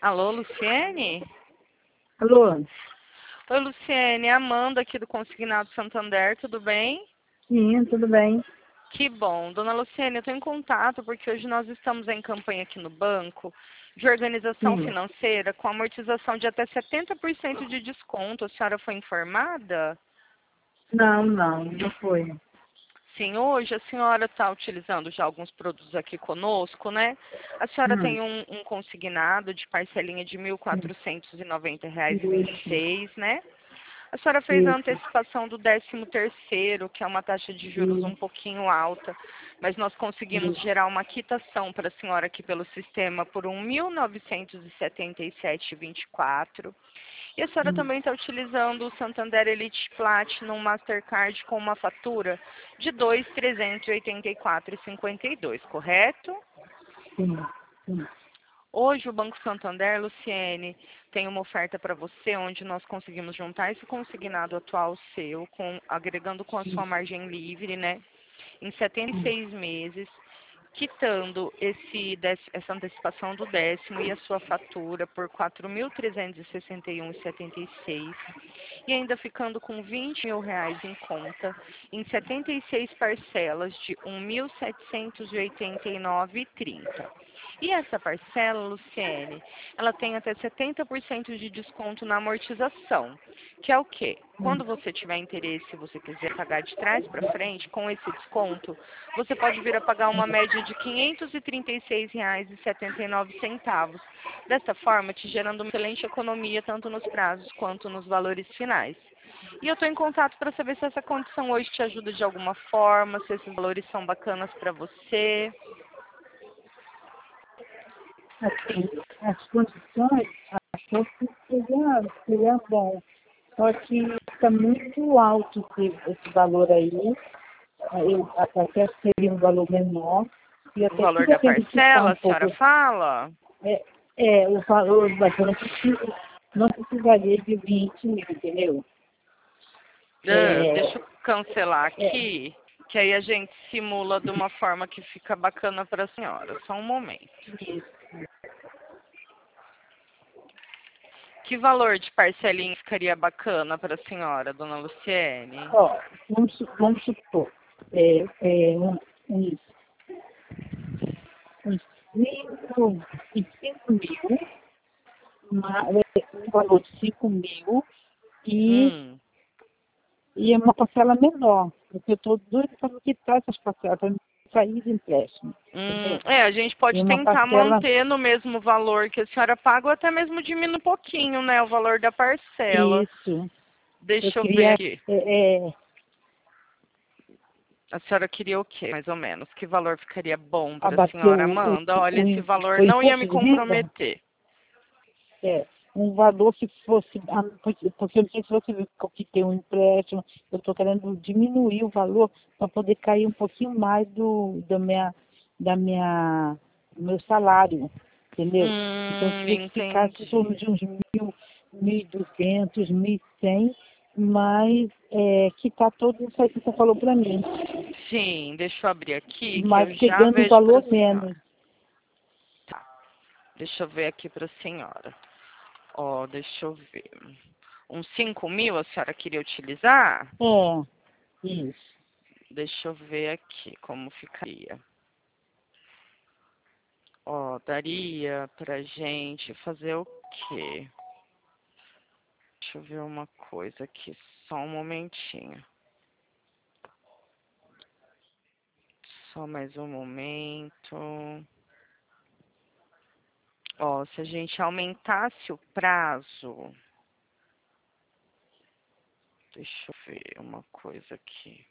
Alô, Luciene? Alô? Oi, Luciene, é Amanda aqui do Consignado Santander, tudo bem? Sim, tudo bem. Que bom. Dona Luciene, eu estou em contato porque hoje nós estamos em campanha aqui no banco de organização Sim. financeira com amortização de até 70% de desconto. A senhora foi informada? Não foi. Sim, hoje a senhora está utilizando já alguns produtos aqui conosco, né? A senhora Hum, tem um consignado de parcelinha de R$ sim. 1.490,26, Isso, né? A senhora fez a isso, antecipação do 13º, que é uma taxa de juros um isso, pouquinho alta, mas nós conseguimos isso. gerar uma quitação para a senhora aqui pelo sistema por R$ 1.977,24. E a senhora Hum, também está utilizando o Santander Elite Platinum Mastercard com uma fatura de R$ 2.384,52, correto? sim, sim. Hoje o Banco Santander, Luciene, tem uma oferta para você onde nós conseguimos juntar esse consignado atual seu, agregando com a sua margem livre, né? Em 76 meses, quitando essa antecipação do 10º e a sua fatura por R$ 4.361,76 e ainda ficando com R$ 20.000 em conta, em 76 parcelas de R$ 1.789,30. E essa parcela, Luciene, ela tem até 70% de desconto na amortização, que é o quê? Quando você tiver interesse, se você quiser pagar de trás para frente, com esse desconto, você pode vir a pagar uma média de R$ 536,79. Dessa forma, te gerando uma excelente economia, tanto nos prazos quanto nos valores finais. E eu estou em contato para saber se essa condição hoje te ajuda de alguma forma, se esses valores são bacanas para você. Assim, as condições, achou que seria bom. Só que está muito alto esse valor aí. Eu até seria um valor menor. E O até valor fica da tendo que ficar parcela, um a senhora pouco. fala? O valor, mas eu não precisaria de 20 mil, entendeu? Deixa É, eu cancelar é, aqui, que aí a gente simula de uma forma que fica bacana para a senhora. Só um momento. isso. Que valor de parcelinha ficaria bacana para a senhora, dona Luciene? Ó, vamos supor, é, é, um, uns, uns 5 mil, um valor de 5 mil e, Hum. e é uma parcela menor, porque eu estou doida para quitar essas parcelas, para sair de empréstimo, entendeu? A gente E pode uma tentar parcela, manter no mesmo valor que a senhora paga ou até mesmo diminuir um pouquinho, né, o valor da parcela. isso, eu Deixa eu ver queria aqui. é, é, A senhora queria o quê, mais ou menos? Que valor ficaria bom para a abater senhora, Amanda? Olha, esse valor o não ia me imposto de renda. comprometer. É, um valor que fosse, porque eu não sei se você viu que tem um empréstimo, eu estou querendo diminuir o valor para poder cair um pouquinho mais do meu salário, entendeu? Então eu queria que ficasse em torno Entendi. de uns 1.200, 1.100, mas quitar todo isso aí que você falou para mim, Sim, deixa eu abrir aqui que mas eu já pegando um vejo para a valor senhora. menos. Tá, deixa eu ver aqui para a senhora. Ó, deixa eu ver. Uns 5.000 a senhora queria utilizar? É, isso. Deixa eu ver aqui como ficaria. Ó, daria pra gente fazer o quê? Deixa eu ver uma coisa aqui, só um momentinho. Só mais um momento. Ó, se a gente aumentasse o prazo, deixa eu ver uma coisa aqui.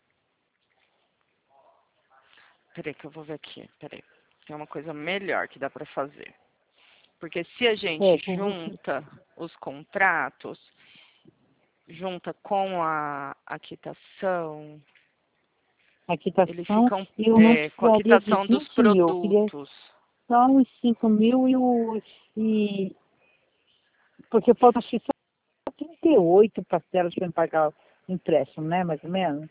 Peraí que eu vou ver aqui, peraí. Tem uma coisa melhor que dá pra fazer. Porque se a gente Com você. junta os contratos, junta com a quitação, A eles quitação, ficam e eu não com a precisaria de quitação dos 20 mil, eu queria produtos. só uns 5 mil porque falta acho que só 38 parcelas para me pagar o empréstimo, né, mais ou menos?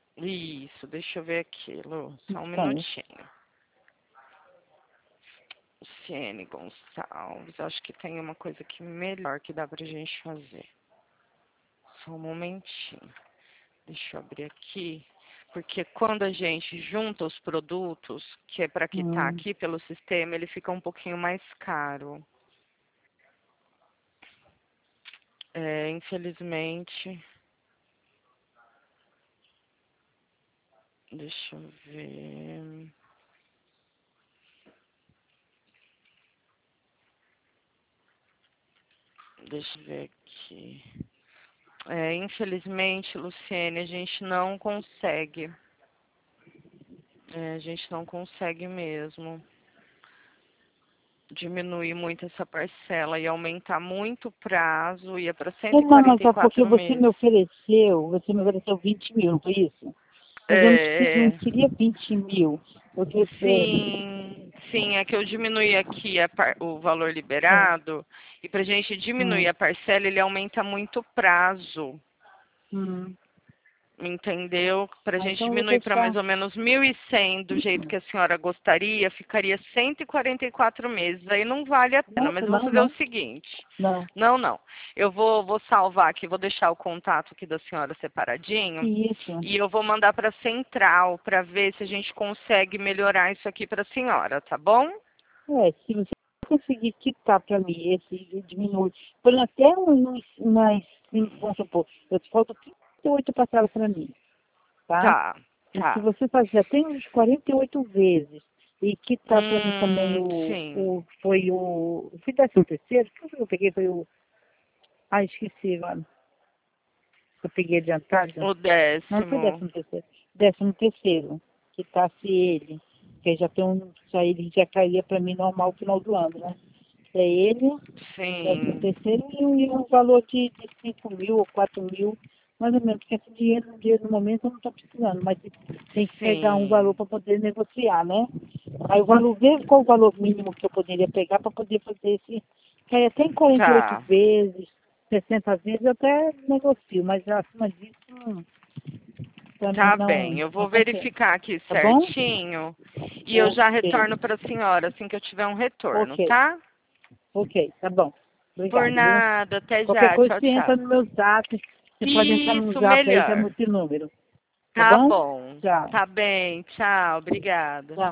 Isso, deixa eu ver aqui, Lu, só um Então, minutinho. Luciene Gonçalves. Acho que tem uma coisa aqui melhor que dá pra gente fazer. Só um momentinho. Deixa eu abrir aqui. Porque quando a gente junta os produtos, que é para quitar aqui pelo sistema, ele fica um pouquinho mais caro. Infelizmente. Deixa eu ver. Deixa eu ver aqui. Infelizmente, Luciene, a gente não consegue. A gente não consegue mesmo diminuir muito essa parcela e aumentar muito o prazo, ia para Não, mas é porque 144 meses. você me ofereceu 20 mil, não foi isso? Mas eu não queria 20 mil. Porque, Sim, é que eu diminuí aqui o valor liberado e para a gente diminuir a parcela, ele aumenta muito o prazo. Entendeu? Para a gente então diminuir para mais ou menos 1.100 do jeito que a senhora gostaria, ficaria 144 meses. Aí não vale a pena, mas eu vou fazer o seguinte. Não. Eu vou salvar aqui, vou deixar o contato aqui da senhora separadinho. Isso. E eu vou mandar para a central para ver se a gente consegue melhorar isso aqui para a senhora, tá bom? Se você conseguir quitar para mim esse diminui, por até vamos supor, eu te falta 38 parcelas para mim, tá? E se você fazer até uns 48 vezes e quitar para mim também foi o 13º, o que eu peguei foi o, esqueci agora, eu peguei adiantado. O 10º. Não foi 13º, 13º, quitasse ele, que já ele já cairia para mim normal no final do ano, né? É ele, Sim. 13º e um valor de 5 mil ou 4 mil, mais ou menos, porque esse dinheiro no momento eu não estou precisando, mas tem que pegar um valor para poder negociar, né? Aí o valor, ver qual o valor mínimo que eu poderia pegar para poder fazer esse, que aí até em 48 vezes, 60 vezes eu até negocio, mas acima disso, Tá bem, eu vou verificar aqui certinho e eu já retorno para a senhora assim que eu tiver um retorno, tá? Ok, tá bom. Obrigada, por nada, até qualquer já, coisa tchau, você entra tchau. no meu zap, você pode entrar no Isso, zap aí, melhor. chama esse número. Tá Tá bom? bom. Tchau. Tá bem, tchau, obrigada. Tchau.